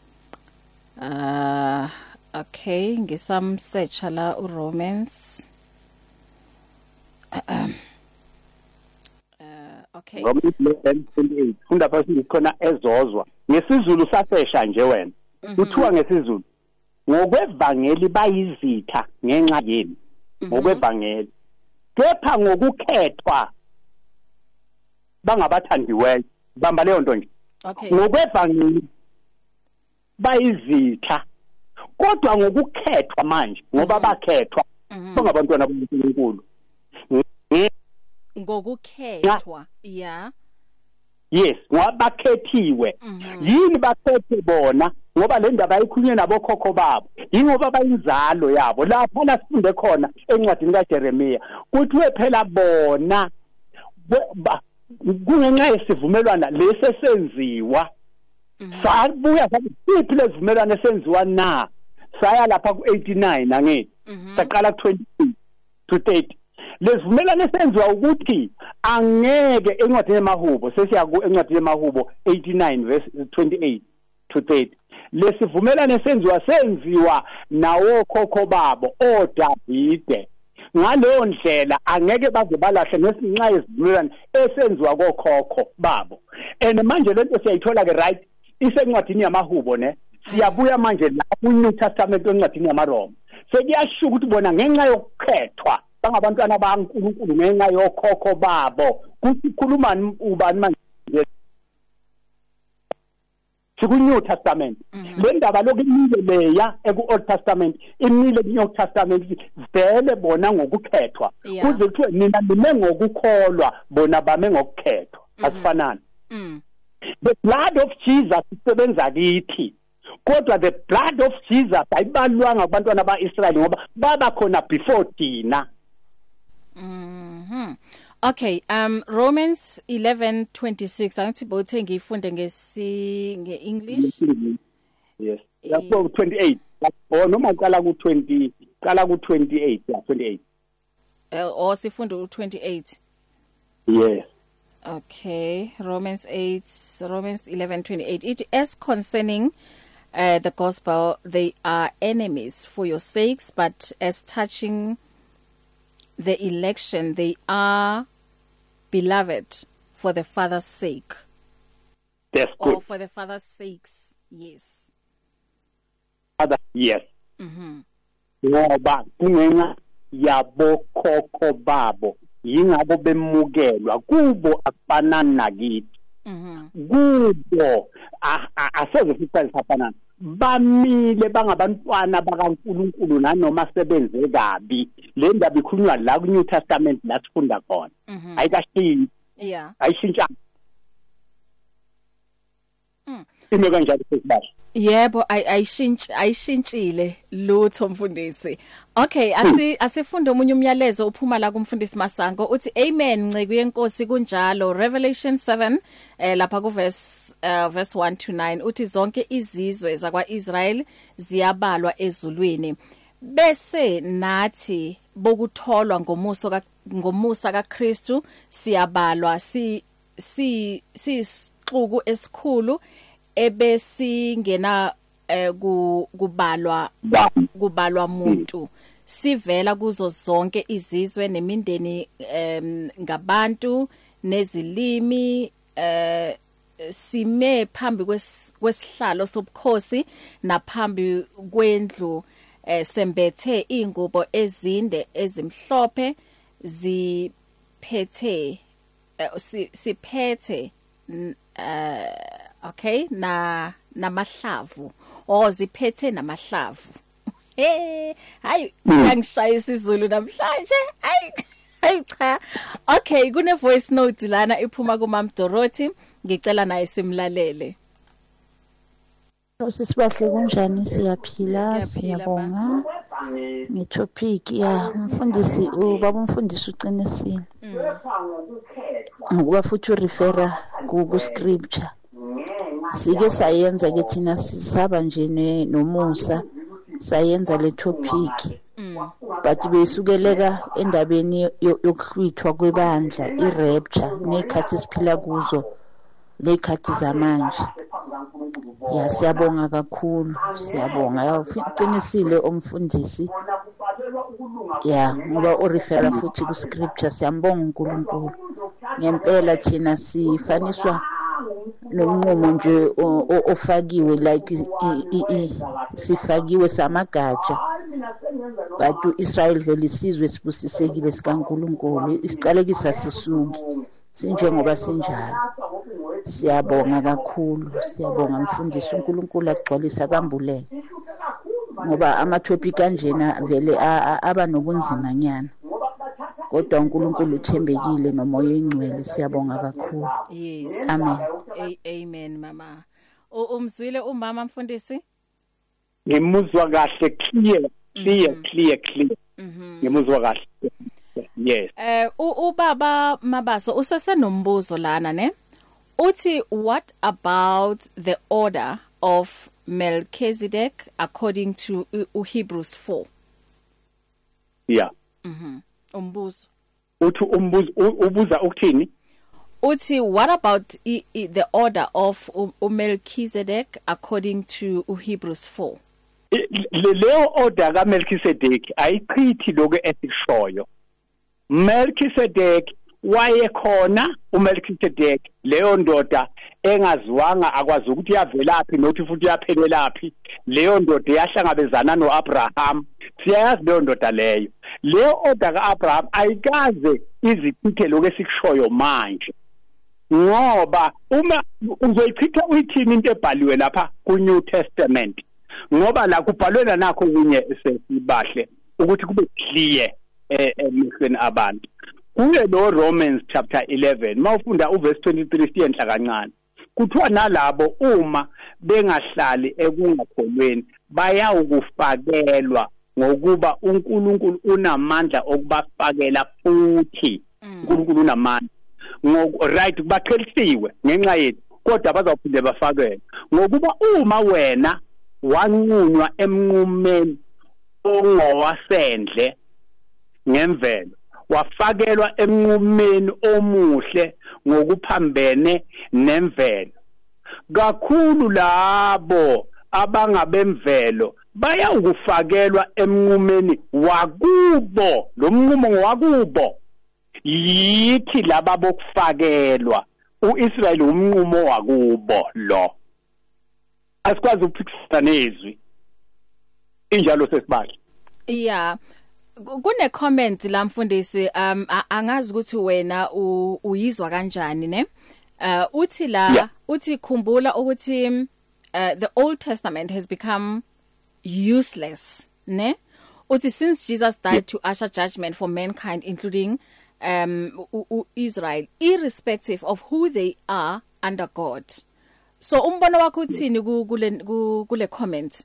Uh okay, ngisam search la uRomans. Uh, uh okay. Romans eleven twenty-eight. Funda phakathi ikhona ezozwa. NgesiZulu sasesha nje wena. Uthiwa ngesizulu. Ngokwevangeli bayizitha ngenxa yeni. Ngokwevangeli. Kepha ngokukhethwa bangabathandiweyo bamba leyo nto nje. Okay. Ngokwevangeli bayizitha kodwa ngokukhethwa manje ngoba bakhethwa bangabantwana boNkulunkulu. Ngokukhethwa yeah. Yes, ngabakhethiwe. Yini bakhethe bona ngoba le ndaba ayikhulunywe nabo khokho babo. Yingoba bayinzalo yabo. Lapha la sifunde khona encwadini kaJeremiya. Kuthiwe phela bona kungenxa yesivumelwano lesesenziwa. Sabuya sathi siphi lezivumelwano esenziwa na? Saya lapha ku eighty-nine angithi. Saqala ku twenty-eight to thirty. Lezivumelwano esenziwa ukuthi angeke encwadini yamahubo sesiya ku encwadini yamahubo eighty-nine verse twenty-eight to thirty. Lesivumelwano esenziwa senziwa nawo khokho babo oDavide. Ngaleyo ndlela angeke baze balahle ngesinxa yezivumelwano esenziwa kokhokho babo. And manje lento siyayithola ke right isencwadini yamahubo ne siyabuya manje la ku New Testament encwadini yamaRoma. Sekuyashuka ukuthi bona ngenxa yokukhethwa bangabantwana baNkulunkulu ngenxa yokhokho babo kukhuluma ubani manje ku New Testament. Le ndaba lokumile leya eku Old Testament imile ku New Testament vele bona ngokukhethwa kuze kuthiwe nina nime ngokukholwa bona bame ngokukhethwa asifanani. The blood of Jesus isebenza kithi kodwa the blood of Jesus ayibalwanga kubantwana baIsrael ngoba baba khona before thina. Mhm. Okay, um Romans eleven twenty-six angithi bothe ngifunde ngesi ngeEnglish. Yes. Lapho twenty-eight. Oh noma uqala ku twenty, qala ku twenty-eight, yeah, twenty-eight. Uh, or sifunde u twenty-eight. Yes. Okay, Romans eight, Romans eleven twenty-eight. It is concerning uh, the gospel, they are enemies for your sakes, but as touching the election, they are beloved for the Father's sake. That's good. Or for the Father's sakes, yes. Father, yes. Mhm. Ngoba kungenxa yabo khokho babo yingabo bemukelwa kubo akufanani nakithi. Mhm. Kubo aseze futhi safanana. Bamile bangabantwana bakaNkulunkulu nanoma sebenze kabi. Le ndaba ikhulunywa la ku New Testament la sifunda khona. Ayikashintsha. Yeah. Ayishintsha. Mm. Ime kanjalo sesibahle. Yebo ayishintshi ayishintshile lutho mfundisi. Okay, asi asifunde umunye umyalezo uphuma la kumfundisi Masango uthi amen nceke yenkosi kunjalo. Revelation seven eh lapha ku verse uh, verse one to nine uthi zonke izizwe zakwaIsrael ziyabalwa ezulwini. Bese nathi bokutholwa ngomuso ka ngomusa kaKristu siyabalwa si si sisixuku esikhulu ebesingena eh, kubalwa kubalwa umuntu sivela kuzo zonke izizwe nemindeni em ngabantu nezilimi eh sime phambi kwesihlalo sobukhosi naphambi kwendlu eh, sembethe ingubo ezinde ezimhlophe ziphethe eh, si, siphethe uh, okay na namahlavu o ziphethe namahlavu eh hayi ngishaya isiZulu namhlanje hayi hayi cha okay kune voice note lana iphuma kuMam Dorothy ngicela naye simlalele. Sisibahle kunjani siyaphila siyabonga ngitopic ya umfundisi ubaba umfundisi uqinisile ngoba futhi urefera ku scripture sike sayenza ke thina sisaba nje nomusa sayenza le topic but beyisukeleka endabeni yokuhlwithwa kwebandla irapture nekhathi siphila kuzo nekhathi zamanje. Ya siyabonga kakhulu, siyabonga yaqinisile umfundisi ya ngoba urefera futhi ku scripture. Siyambonga uNkulunkulu ngempela thina sifaniswa nomnqumo nje ofakiwe like sifakiwe samagatsha but uIsrael vele isizwe sibusisekile sikaNkulunkulu isicalekisa sisuki sinjengoba sinjalo. Siyabonga kakhulu, siyabonga mfundisi uNkulunkulu agcwalisa kambulele ngoba ama-topic kanjena vele aba nobunzima nyana kodwa uNkulunkulu uthembekile nomoya oyingcwele. Siyabonga kakhulu. Yes. Amen. Amen mama. Umzwile umama mfundisi? Ngimuzwa kahle clear clear clear clear. Ngimuzwa kahle. Yes. Eh ubaba Mabaso usesenombuzo lana ne? Uthi what about the order of Melchizedek according to uh, Hebrews four? Yeah. Mhm. Umbuzo. Uthi umbuzo ubuza ukuthini? Uthi what about I, I, the order of um, Melchizedek according to uh, Hebrews four? Leyo order ka Melchizedek ayichithi lokho esishoyo. Melchizedek wayekhona uMelchizedek leyo ndoda engaziwanga akwazi ukuthi yavelaphi nothi futhi yaphelelaphi. Leyo ndoda yahlangabezana noAbraham. Siyayazi leyo ndoda leyo. Leyo order kaAbraham ayikaze izichithe lokho esikushoyo manje. Ngoba uma uzoyichitha uyithini into ebhaliwe lapha ku New Testament. Ngoba la kubhalwe nakho kunye sesibahle ukuthi kube clear emehlweni abantu. Kuye lo Romans chapter eleven mawufunda uverse twenty-three siyenhla kancane kuthiwa nalabo uma bengahlali ekungakholweni bayawukufakelwa ngokuba uNkulunkulu unamandla okubafakela futhi. uNkulunkulu unamandla ngo right kubaqhelisiwe ngenxa yethu kodwa bazawuphinde bafakelwe ngokuba uma wena wanqunywa emnqumeni ongowasendle ngemvelo wafakelwa emnqumeni omuhle ngokuphambene nemvelo. Kakhulu labo abangabemvelo baya ukufakelwa emnqumeni wakubo, lo mnqumo wakubo yithi laba bokufakelwa. uIsrael umnqumo wakubo lo. Asikwazi ukuphikisa nezwi injalo sesibali. Yeah. Kune comment la mfundisi um angazi ukuthi wena uyizwa kanjani ne uh uthi la yeah. Uthi khumbula ukuthi uh, the Old Testament has become useless ne uthi since Jesus died yeah. to usher judgment for mankind including um Israel irrespective of who they are under God. So umbono wakho uthini kule kule comment?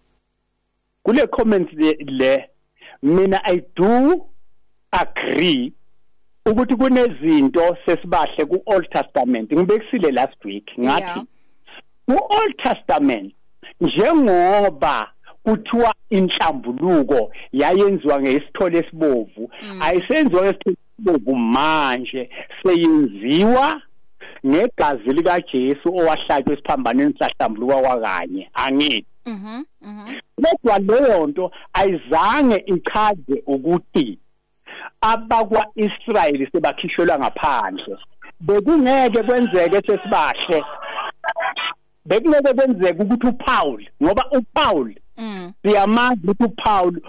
Kule comment le mina I do agree ukuthi kunezinto sesibahle ku Old Testament ngibekisile last week ngathi ku Old Testament njengoba kuthiwa inhlambuluko yayenziwa ngesithole esibovu ayisenziwa ngesithole esibovu manje seyenziwa negazi lika Jesu owahlatshwa esiphambanweni sahlambuluka kwakanye angithi. Mhm mhm Kodwa leyo nto ayizange ichaze ukuthi abakwa Israel sebakhishelwa ngaphandle. Bekungeke kwenzeke sesibahle. Bekungeke kwenzeke ukuthi uPaul ngoba uPaul siyamazi ukuthi uPaul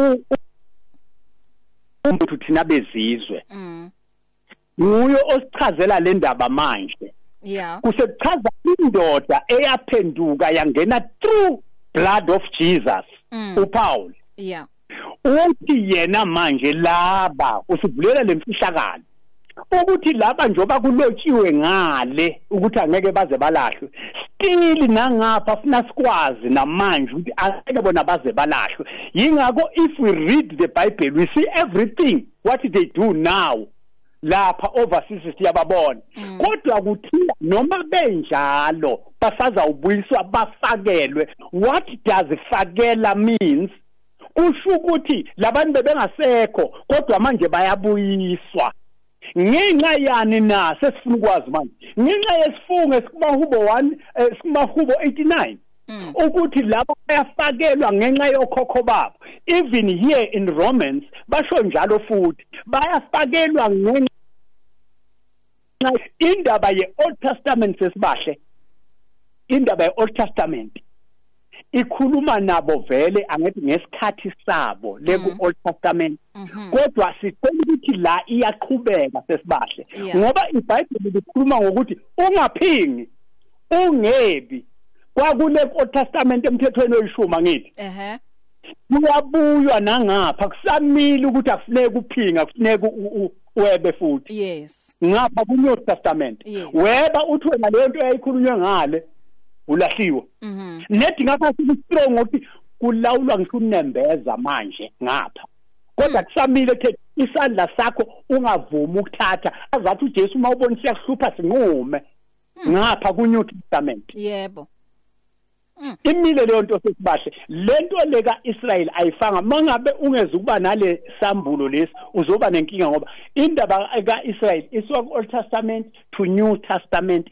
umuntu thina bezizwe. Nguye osichazela le ndaba manje. Yeah. Kusechaza indoda eyaphenduka yangena through blood of Jesus. Mm. uPaul. Yeah. Uthi yena manje laba usivulela lemfihlakalo. ukuthi laba njoba kulotshiwe ngale ukuthi angeke baze balahlwe still nangapha sina sikwazi namanje ukuthi angeke bona baze balahlwe yingakho if we read the Bible we see everything what they do now lapha overseas siyababona kodwa kuthina noma benjalo basaza ubuyiswa bafakelwe what does fakela means kusho ukuthi labantu bebengasekho kodwa manje bayabuyiswa ngenxa yani na sesifuna ukwazi manje ngenxa yesifungo esikumahubo one esikumahubo eighty-nine ukuthi labo bayafakelwa ngenxa yokhokho babo even here in Romans basho njalo futhi bayafakelwa ngenxa indaba ye Old Testament sesibahle indaba ye Old Testament ikhuluma nabo vele angithi ngesikhathi sabo leku Old Testament kodwa sicela ukuthi la iyaqhubeka sesibahle ngoba iBhayibheli likhuluma ngokuthi ungaphingi ungebi kwakule Old Testament emthethweni oyishuma ngithi ehe kuyabuywa nangapha kusamile ukuthi akufuneka uphinga kufuneka webe futhi yes ngapha ku New Testament weba uthi wena leyo nto eyayikhulunywa ngale ulahliwe nethi ngapha sistrong ukuthi kulawulwa ngisho unembeza manje ngapha kodwa kusamile ukuthi isandla sakho ungavumi ukuthatha azathi uJesu uma ubona siyakuhlupha sinqume ngapha ku New Testament yebo imile leyo nto sesibahle lento leka Israel ayifanga mangabe ungeza ukuba nale sambulo lesi uzoba nenkinga ngoba indaba ka Israel isuka Old Testament to New Testament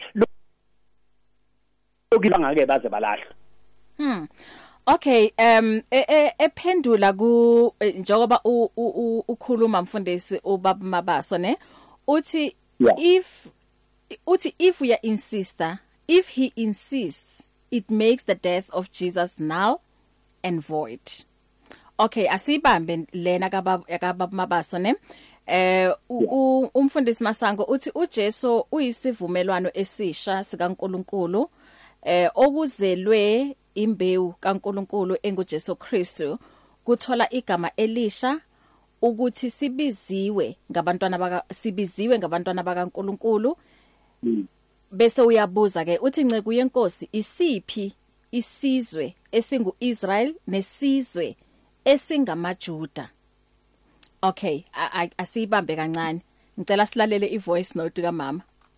ngake baze balahlwa hmm okay um ephendula ku njengoba ukhuluma mfundisi ubaba Mabaso ne uthi if uthi if we insister if he insists it makes the death of Jesus null and void. Okay, asibambe lena kababa Mabaso ne eh umfundisi Masango uthi uJesu uyisivumelwano esisha sikaNkuluNkulu eh okuzelwe imbewu kaNkuluNkulu enguJesu Kristu kuthola igama elisha ukuthi sibiziwe ngabantwana baka sibiziwe ngabantwana bakaNkuluNkulu bese uyabuza ke uthi nceku yenkosi isiphi isizwe esingu Israel nesizwe esingamaJuda. Okay, asibambe kancane ngicela silalele ivoice note kaMama.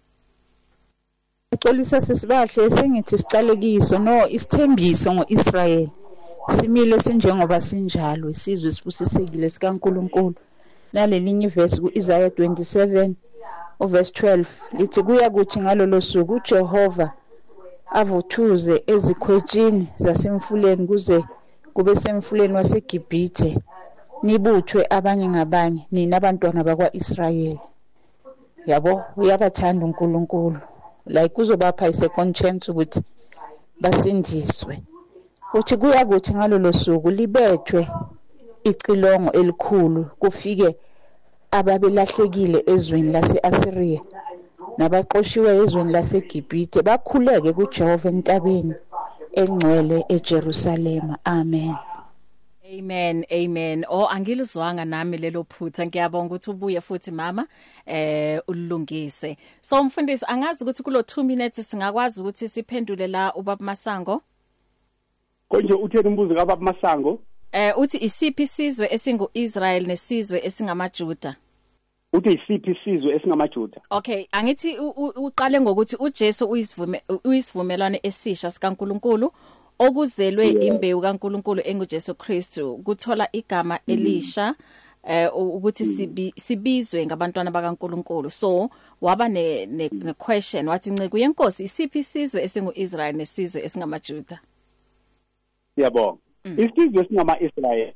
Uxolisa sisibahle sengithi sicalekiso no isithembiso ngoIsrael simile sinjengoba sinjalo isizwe sifusisekile sikaNkuluNkulu nalelinye verse kuIsaiah twenty-seven verse twelve lithi kuya kuthi ngalolo suku uJehova avuthuze ezikhwetshini zasemfuleni kuze kube semfuleni waseGibhithe nibuthwe abanye ngabanye nina abantwana bakwaIsrayeli yabo uyabathanda uNkulunkulu like kuzobapha isecond chance ukuthi basindiswe uthi kuya kuthi ngalolo suku libethwe icilongo elikhulu kufike ababelahlekile ezweni lase-Asiriya nabaqoshiwe ezweni laseGibhithe bakhuleke kuJehova entabeni engcwele eJerusalema. Amen. Amen, amen. Oh angilizwanga nami lelo phutha ngiyabonga ukuthi ubuye futhi mama eh ulungise. So mfundisi angazi ukuthi kulo two minutes singakwazi ukuthi siphendule la ubaba Masango. Konje utheni umbuzo kaBaba Masango? Eh uthi isiphi isizwe esingu Israel nesizwe esingamaJuda? Uthi isiphi isizwe esingamaJuda? Okay, angithi uqale ngokuthi uJesu uyisivume uyisivumelwane esisha sikaNkuluNkulu okuzelwe imbewu kaNkuluNkulu enguJesu Kristu kuthola igama elisha eh ukuthi sibi, sibizwe ngabantwana bakaNkuluNkulu. So waba ne, ne, ne question wathi nceku yenkosi isiphi isizwe esingu Israel nesizwe esingamaJuda? Siyabonga. Isizwe singama Israel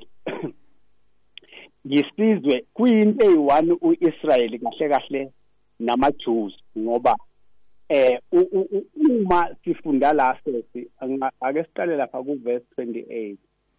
yisizwe kuyinto eyi-one uIsrael kahle kahle namaJews ngoba eh uma sifunda la sethi ake siqale lapha ku verse twenty-eight.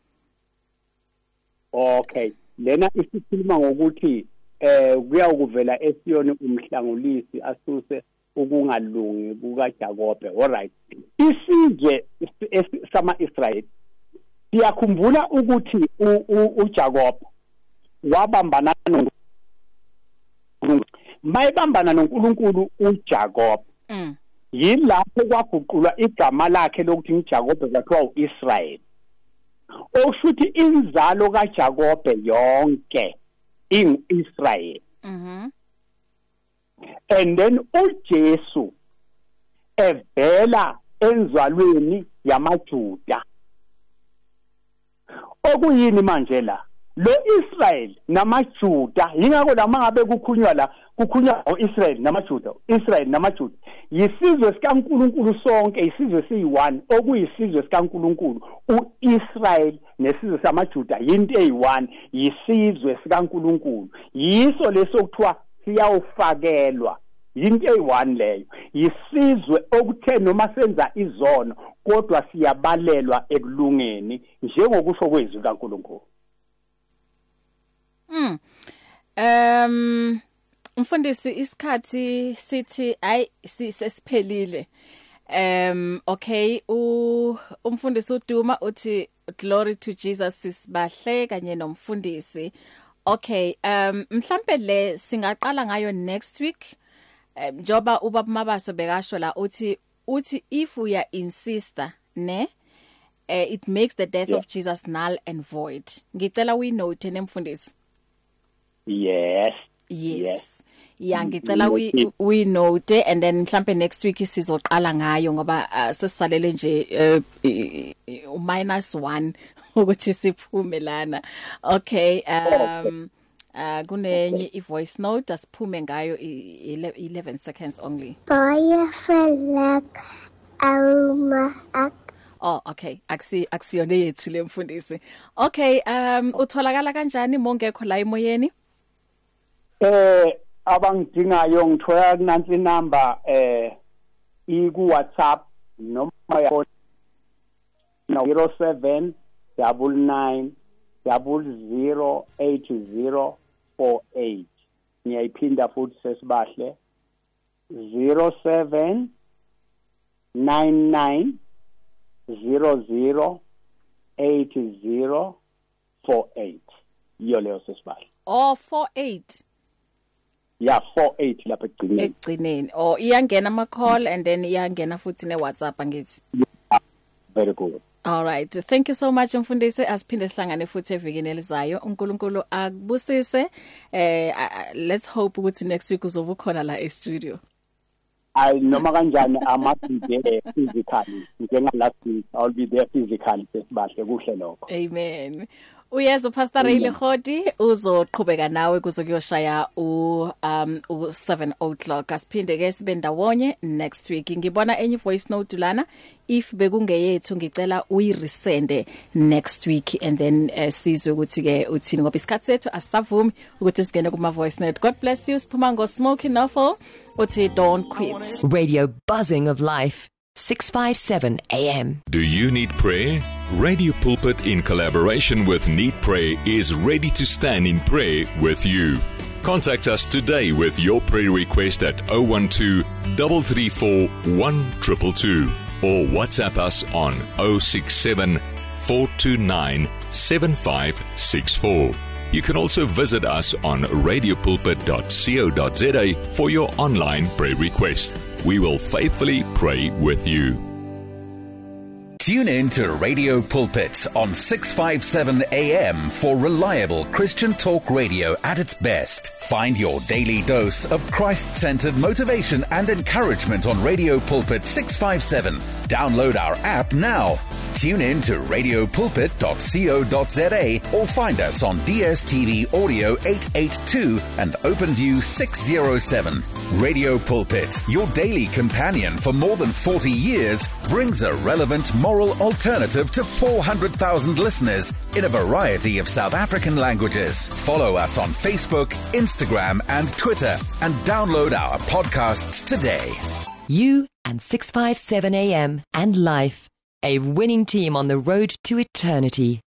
Okay, lena isikhuluma ngokuthi eh kuya ukuvela eSiyoni umhlangulisi asuse ukungalungi kukaJakobe. Alright, isizwe sama Israel siyakhumbula ukuthi uJakobe wabambana mayibambana noNkulunkulu uJakob mm yilapho kwaguqulwa igama lakhe lokuthi uJakob kwathiwa uIsrael okushuthi inzalo kaJakob yonke ingu-Israel mhm and then uJesu evela enzalweni yamaJuda okuyini manje la lo Israel namaJuda ingakho la mangabe kukhunywa la kukhunywa uIsrael namaJuda Israel namaJuda yisizwe sikaNkuluNkulu sonke isizwe siyi-one okuyisizwe sikaNkuluNkulu uIsrael nesizwe samaJuda into eyi-one yisizwe sikaNkuluNkulu yiso leso kuthiwa siyawufakelwa into eyi-one leyo yisizwe okuthe noma senza izono kodwa siyabalelwa ekulungeni njengokusho kwezwi kaNkuluNkulu. Mm. Um mfundisi isikhathi sithi ay sisiphelile. Um okay u umfundisi uDuma uthi glory to Jesus sisibahle kanye nomfundisi. Okay um mhlambe le singaqala ngayo next week. Um, njoba ubaba Mabaso bekasho la uthi uthi if we are insister ne uh, it makes the death yeah. of Jesus null and void. Ngicela we note nemfundisi. Yes. Yes. Yes. Yeah, ngicela we we note and then mhlambe next week sizoqala ngayo ngoba uh, sesisalele nje uh, minus one ukuthi siphume lana. Okay, um uh kunenye ivoice note asiphume ngayo eleven seconds only. Boy felak alma ak Oh okay akusi akusiyone yethu lemfundisi. Okay um utholakala kanjani mongekho la emoyeni? Eh abangidingayo ngithola nansi number eh iku WhatsApp noma ya zero seven double nine double zero eight zero four eight ngiyayiphinda futhi sesibahle zero seven nine nine zero zero eight zero four eight iyo leyo sesibahle. Oh four eight Yeah, four eight lapha egcineni. Egcineni. Oh iyangena ama call and then iyangena futhi ne WhatsApp angithi. Yeah, very good. All right. Thank you so much mfundisi asiphinde sihlangane futhi evikini elizayo. uNkulunkulu akubusise. Eh let's hope ukuthi next week uzoba khona la e studio. I noma kanjani ama there physically. Njenga last week I'll be there physically sesibahle kuhle lokho. Amen. Uyezo Pastor Ray Lehoti uzoqhubeka nawe kuze kuyoshaya u um u seven o'clock asiphinde ke sibe ndawonye next week. Ngibona enye voice note lana if bekungeyethu ngicela uyiresende next week and then uh, sizwe ukuthi ke uthini ngoba isikhathi sethu asisavumi ukuthi singene kuma voice note. God bless you. Siphuma ngo Smoky Novel uthi don't quit. Radio buzzing of life. six fifty-seven A M. Do you need prayer? Radio Pulpit in collaboration with Need Pray is ready to stand in prayer with you. Contact us today with your prayer request at zero one two, three three four, one two two two or WhatsApp us on zero six seven, four two nine, seven five six four. You can also visit us on radio pulpit dot co dot za for your online prayer request. We will faithfully pray with you. Tune in to Radio Pulpit on six fifty-seven A M for reliable Christian talk radio at its best. Find your daily dose of Christ-centered motivation and encouragement on Radio Pulpit six fifty-seven. Download our app now. Tune in to radio pulpit dot co dot za or find us on D S T V Audio eight eighty-two and OpenView six oh seven. Radio Pulpit, your daily companion for more than forty years, brings a relevant moral alternative to four hundred thousand listeners in a variety of South African languages. Follow us on Facebook, Instagram and Twitter and download our podcasts today. You and six fifty-seven A M and Life, a winning team on the road to eternity.